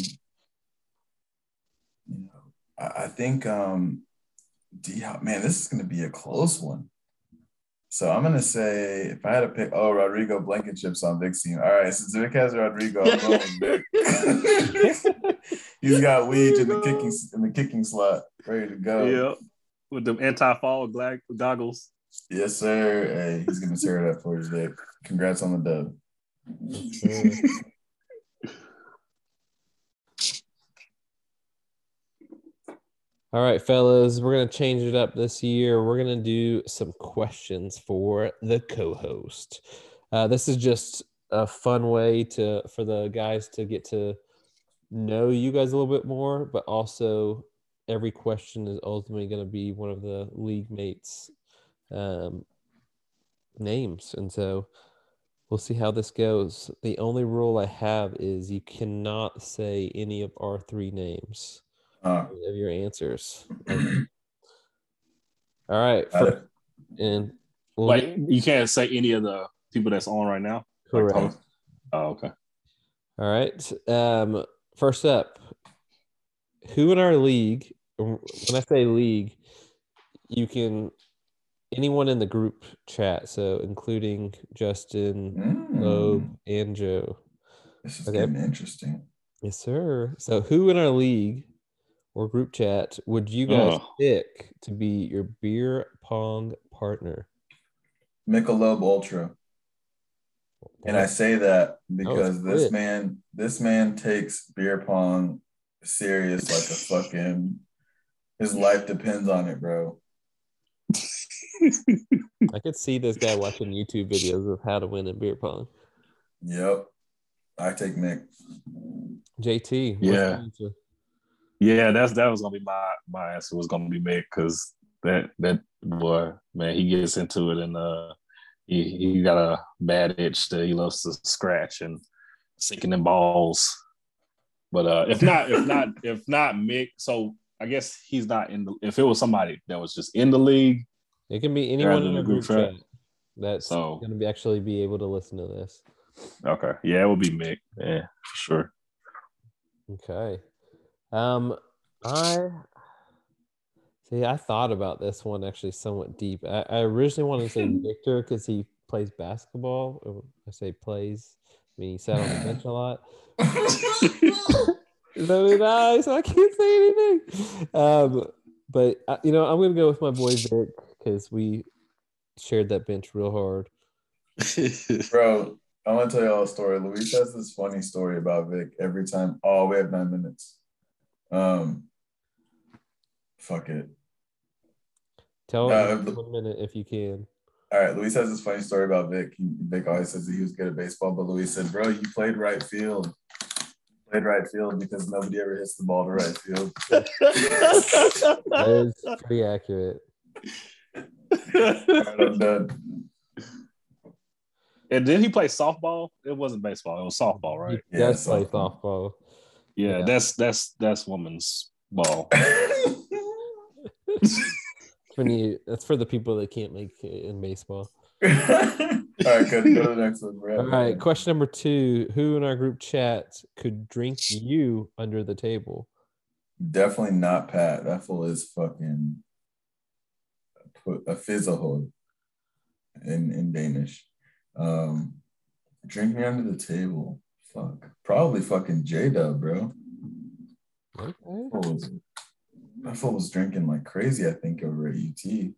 you know, I, I think, um, D Hop, man, this is going to be a close one. So I'm going to say, if I had to pick, oh, Rodrigo Blankenship's on Vic's team. All right, since Vic has Rodrigo, I'm going with Vic. He's got Weege in the kicking in the kicking slot, ready to go. Yeah, with them anti-fall glag- goggles. Yes, sir. Hey, he's going to tear it up for you, Vic. Congrats on the dub. All right, fellas, we're going to change it up this year. We're going to do some questions for the co-host. Uh, this is just a fun way to for the guys to get to know you guys a little bit more, but also every question is ultimately going to be one of the league mates' um, names. And so We'll see how this goes. The only rule I have is you cannot say any of our three names Uh, of your answers. Okay. All right. got First, it. and we'll Like you can't say any of the people that's on right now. correct. Like, oh, okay. All right. Um, first up, who in our league? When I say league, you can anyone in the group chat, so including Justin, Mm, Loeb, and Joe. this is Okay. getting interesting. Yes, sir. So, who in our league or group chat would you guys Oh. pick to be your beer pong partner? Michelob Ultra. And I say that because this quick. man, this man takes beer pong serious like a fucking. His life depends on it, bro. I could see this guy watching YouTube videos of how to win in beer pong. Yep, I take Mick. J T, what's Yeah. your answer? Yeah, that's that was gonna be my my answer was gonna be Mick because that that boy, man, he gets into it and uh he he got a bad itch that he loves to scratch and sinking in balls. But uh if not if not if not Mick, so I guess he's not in the if it was somebody that was just in the league. It can be anyone rather in than our the group group chat chat. that's So- going to be actually be able to listen to this. Okay. Yeah, it would be Mick. Yeah, for sure. Okay. Um, I see. I thought about this one actually somewhat deep. I, I originally wanted to say Victor because he plays basketball. Or I say plays. I mean, he sat on the bench a lot. Very nice. I can't say anything. Um, but uh, you know, I'm gonna go with my boy Vic because we shared that bench real hard. Bro, I want to tell y'all a story. Luis has this funny story about Vic every time. Oh, we have nine minutes. Um, fuck it. Tell Uh, it in one minute if you can. All right, Luis has this funny story about Vic. He, Vic always says that he was good at baseball, but Luis said, "Bro, you played right field. Played right field because nobody ever hits the ball to right field." That is pretty accurate. All right, I'm done. And did he play softball? It wasn't baseball. It was softball, right? He Yeah, does play softball. softball. Yeah, Yeah. that's that's that's woman's ball. For you, that's for the people that can't make it in baseball. All right, Cody, go to the next one. We're All at right, nine. question number two: who in our group chat could drink you under the table? Definitely not Pat. That fool is fucking a fizzlehood in, in Danish. Um, drink me under the table. Fuck. Probably fucking J-Dub, bro. Okay. That fool was, that fool was drinking like crazy, I think, over at U T.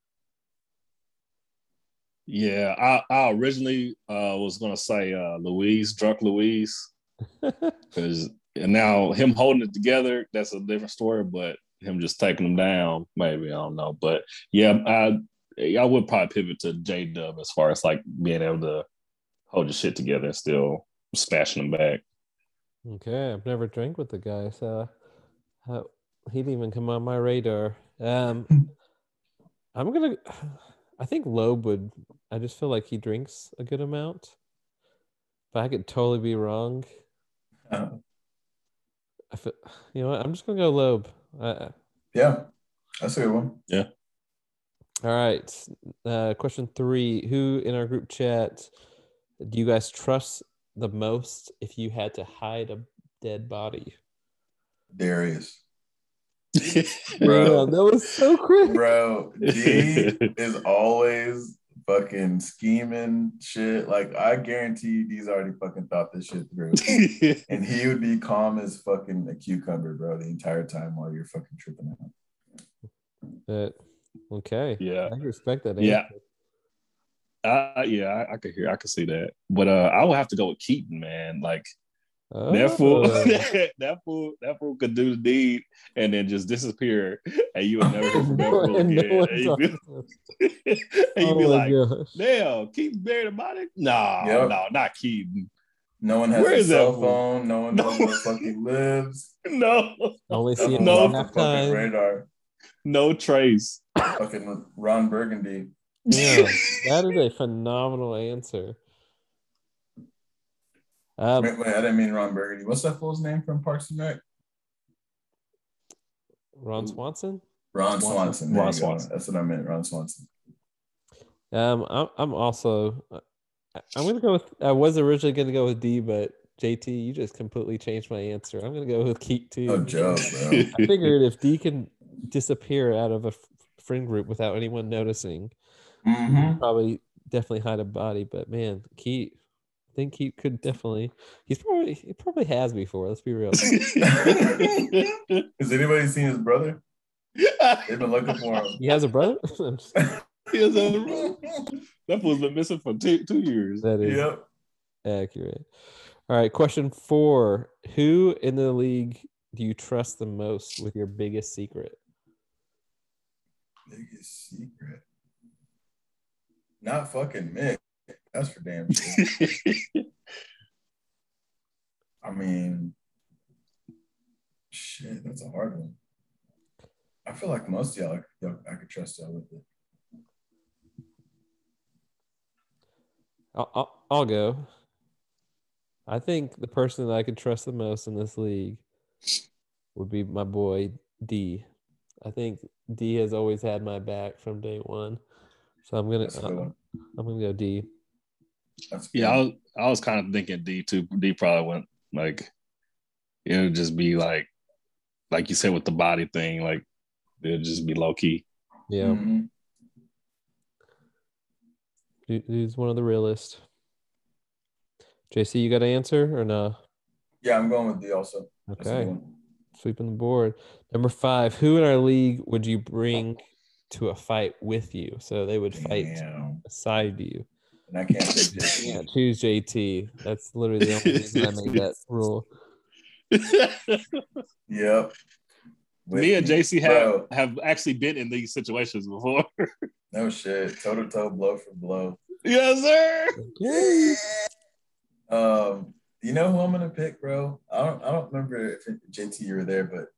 Yeah, I, I originally uh, was gonna say uh, Louise, drunk Louise, because and now him holding it together, that's a different story. But him just taking them down, maybe I don't know. But yeah, I I would probably pivot to J Dub as far as like being able to hold your shit together and still smashing them back. Okay, I've never drank with the guy, so uh, he didn't even come on my radar. Um, I'm gonna. I think Loeb would. I just feel like he drinks a good amount, but I could totally be wrong. Uh, I feel, you know what? I'm just gonna go Loeb. Uh, yeah, that's a good one. Yeah. all right. Uh, question three: who in our group chat do you guys trust the most if you had to hide a dead body? Darius. Bro, that was so quick. Bro, D is always fucking scheming shit. Like, I guarantee D's already fucking thought this shit through. And he would be calm as fucking a cucumber, bro, the entire time while you're fucking tripping out. But, okay. Yeah. I respect that answer. Yeah. Uh, yeah, I, I could hear, I could see that, but uh, I would have to go with Keaton, man. Like Oh. that fool, that, that fool, that fool could do the deed and then just disappear, and you would never hear from that fool And no again. one and you'd be, and you'd Oh be my like, gosh. "Damn, Keaton buried a body? Nah, Yep. no, not Keaton. No one has Where a is that cell fool? phone. No one knows No. where the fuck he lives. No, Only That see him fool's No. off half the fucking time. radar. no trace." Fucking Ron Burgundy. Yeah, that is a phenomenal answer. Um, wait, wait, I didn't mean Ron Burgundy. What's that fool's name from Parks and Rec? Ron Swanson. Ron Swanson. Swanson. There Ron you go. Swanson. That's what I meant. Ron Swanson. Um, I'm, I'm also. I'm gonna go with. I was originally gonna go with D, but J T, you just completely changed my answer. I'm gonna go with Keat too. No joke, bro. I figured if D can disappear out of a f- friend group without anyone noticing, Mm-hmm. probably definitely hide a body. But man, Keat, I think Keat could definitely. He's probably he probably has before. Let's be real. Has anybody seen his brother? They've been looking for him. He has a brother. He has a- that fool's been missing for two, two years. That is Yep. accurate. All right, question four: who in the league do you trust the most with your biggest secret? Biggest secret. Not fucking Mick. That's for damn sure. I mean, shit, that's a hard one. I feel like most of y'all, y'all I could trust y'all with it. I'll, I'll, I'll go. I think the person that I could trust the most in this league would be my boy D. I think D has always had my back from day one, so I'm gonna That's a good uh, one. I'm gonna go D. That's good. Yeah, I was, I was kind of thinking D too. D probably went like it would just be like, like you said with the body thing, like it'd just be low key. Yeah, Mhm. Dude- dude's one of the realest. J C, you got an answer or no? Yeah, I'm going with D also. That's a good Okay, one. sweeping the board. Number five: who in our league would you bring to a fight with you? So they would fight Damn. beside you. And I can't take You this. can't choose J T. That's literally the only reason I made that rule. Yep. With Me and J C have, Bro, have actually been in these situations before. no shit. Toe to toe, blow for blow. Yes, sir. Okay. Um, you know who I'm gonna pick, bro? I don't I don't remember if J T you were there, but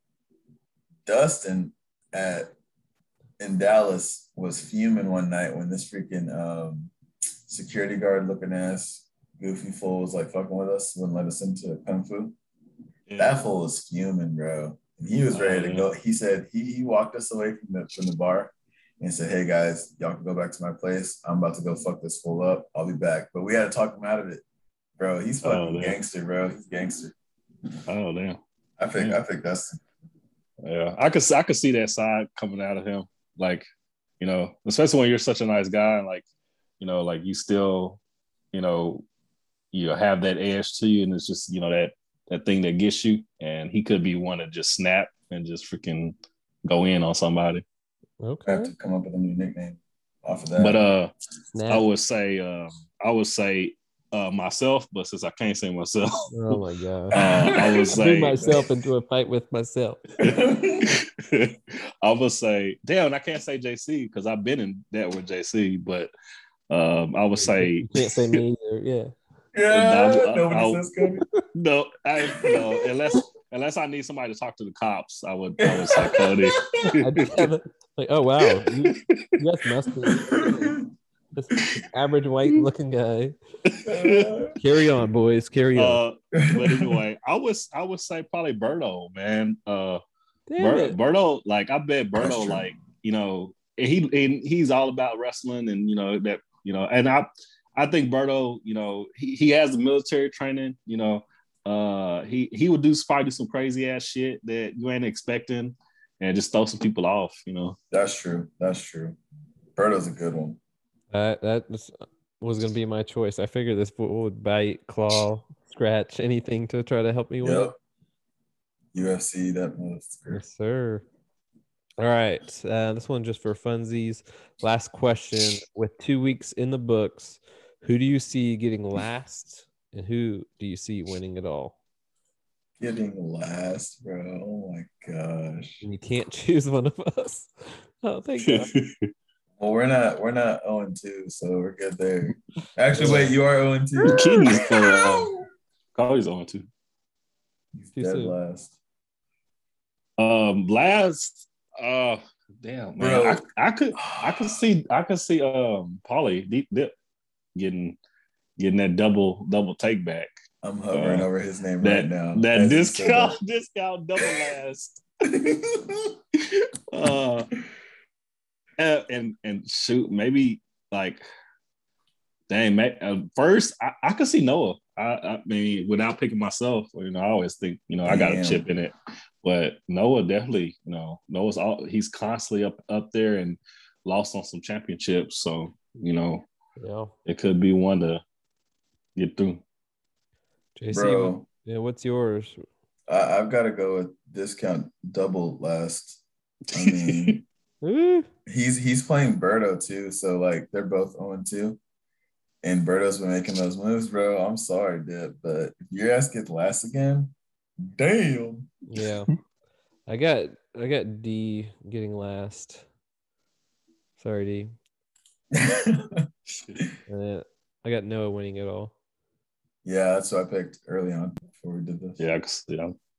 Dustin at in Dallas was fuming one night when this freaking um security guard looking ass goofy fool was like fucking with us, wouldn't let us into Kung Fu. Yeah. That fool was fuming, bro. And he was ready Oh, to yeah. go. He said he, he walked us away from the from the bar and said, "Hey guys, y'all can go back to my place. I'm about to go fuck this fool up. I'll be back." But we had to talk him out of it, bro. He's fucking Oh, man. gangster, bro. He's gangster. Oh damn. I think Yeah. I think that's Yeah, I could I could see that side coming out of him, like, you know, especially when you're such a nice guy, and like, you know, like you still, you know, you have that edge to you, and it's just, you know, that that thing that gets you, and he could be one to just snap and just freaking go in on somebody. I Okay. have to come up with a new nickname off of that. But uh, Snap. I would say, uh, I would say uh, myself, but since I can't say myself, Oh my god. uh, I would I threw say myself into a fight with myself. I would say, damn, I can't say J C because I've been in that with J C, but um, I would say, You can't say me either. Yeah. yeah, I- nobody I- says Cody. no, I no, unless unless I need somebody to talk to the cops, I would I would say Cody. I just have a, like, oh wow, you, you guys must be this average white looking guy. Carry on, boys. Carry on. uh, but anyway, I was I would say probably Berto, man. Uh, Damn Ber- it. Berto, like I bet That's Berto, true. like, you know, he and he's all about wrestling, and you know that, you know, and I I think Berto, you know, he, he has the military training, you know, uh, he he would do probably do some crazy ass shit that you ain't expecting, and just throw some people off, you know. That's true. That's true. Berto's a good one. That that was, was gonna be my choice. I figured this fool would bite, claw, scratch, anything to try to help me win. Yep. U F C, that was Yes, sir. All right. Uh, this one just for funsies. Last question. With two weeks in the books, who do you see getting last and who do you see winning it all? getting last, bro. Oh my gosh. And you can't choose one of us. Oh, thank God. Well, we're not we're not zero and two, so we're good there. Actually, wait, you are zero and two. Kidneys for uh, Cody's on too. He's Too dead soon. last. Um, last, uh, damn man, Bro. I, I could, I could see, I could see, um, Paulie deep dip getting, getting that double, double take back. I'm hovering Uh, over his name that right now. that as you said discount discount double last. that. uh, and, and and shoot, maybe like, dang, man, uh, first I, I could see Noah. I, I mean, without picking myself, you know, I always think, you know, I got a Damn. chip in it, but Noah definitely, you know, Noah's all he's constantly up up there and lost on some championships, so you know, Yeah. it could be one to get through. J C, Bro, yeah, what's yours? I, I've got to go with discount double last. I mean, Ooh. he's he's playing Berto too, so like they're both oh and two. And Berto's been making those moves, bro. I'm sorry, dude, but if your ass gets last again, damn. Yeah. I got I got D getting last. Sorry, D. And then I got Noah winning it all. Yeah, that's what I picked early on before we did this. Yeah, 'cause, yeah,